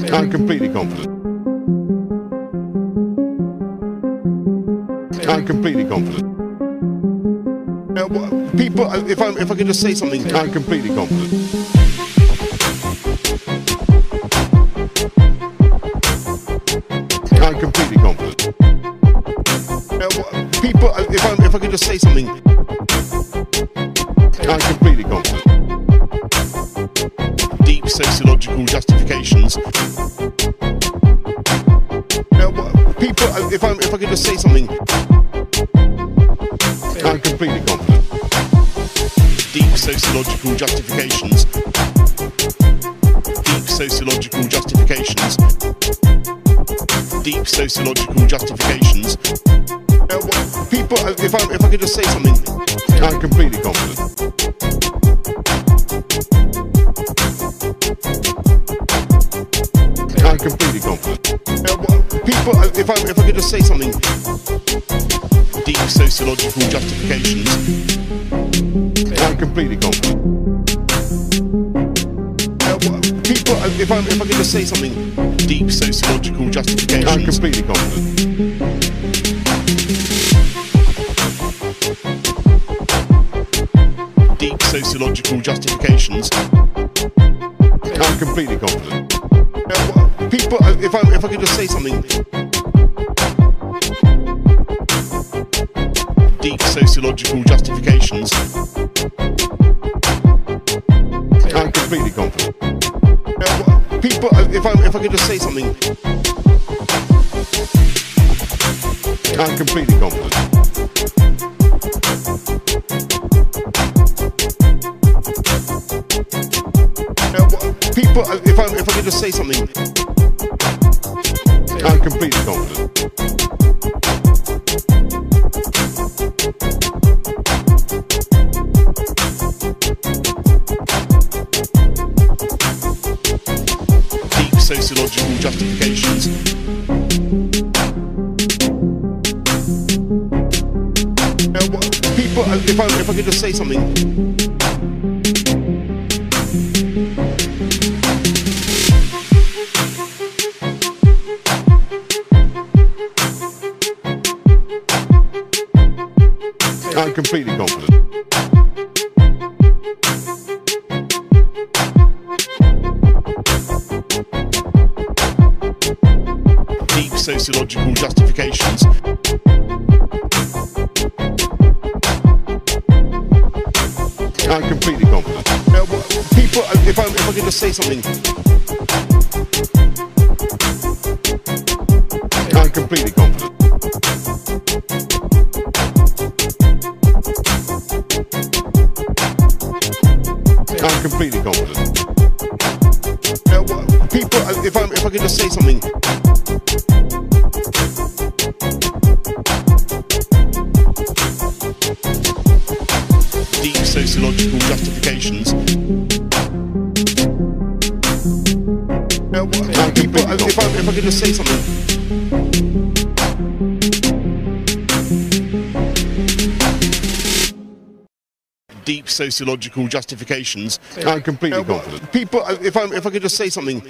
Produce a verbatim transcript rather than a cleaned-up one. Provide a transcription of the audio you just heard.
I'm completely confident. I'm completely confident. Uh, wha- people, uh, if I if I could just say something, I'm completely confident. I'm completely confident. Uh, wha- people, uh, if I if I could just say something, I'm completely confident. Deep sociological justifications. Uh, wha- people, uh, if I if I could just say something, I'm completely confident. Deep sociological justifications. Deep sociological justifications. Deep sociological justifications. Uh, wha- people, uh, if I if I could just say something, I'm completely confident. I'm completely confident. Uh, wha- people, uh, if I if I could just say something. Deep sociological justifications. I'm completely confident. Uh, wha- people, uh, if I if I could just say something. Deep sociological justifications. I'm completely confident. Deep sociological justifications. I'm completely confident. Uh, wha- people, uh, if I if I could just say something. Deep sociological justifications. I'm completely confident. Uh, wha- people, uh, if I if I could just say something. I'm completely confident. Uh, wha- people, uh, if I if I could just say something. I'm completely confident. Sociological justifications. Uh, wha- people, uh, if I if I could just say something. I'm completely confident. Deep sociological justifications. I'm completely confident. Uh, wha- people, uh, if I if I could just say something. I'm completely confident. I'm completely confident. Uh, wha- people, uh, if I if I could just say something. Deep sociological justifications. Uh, wha- people, uh, if I if I could just say something. Deep sociological justifications. I'm completely uh, confident. People, uh, if I if I could just say something.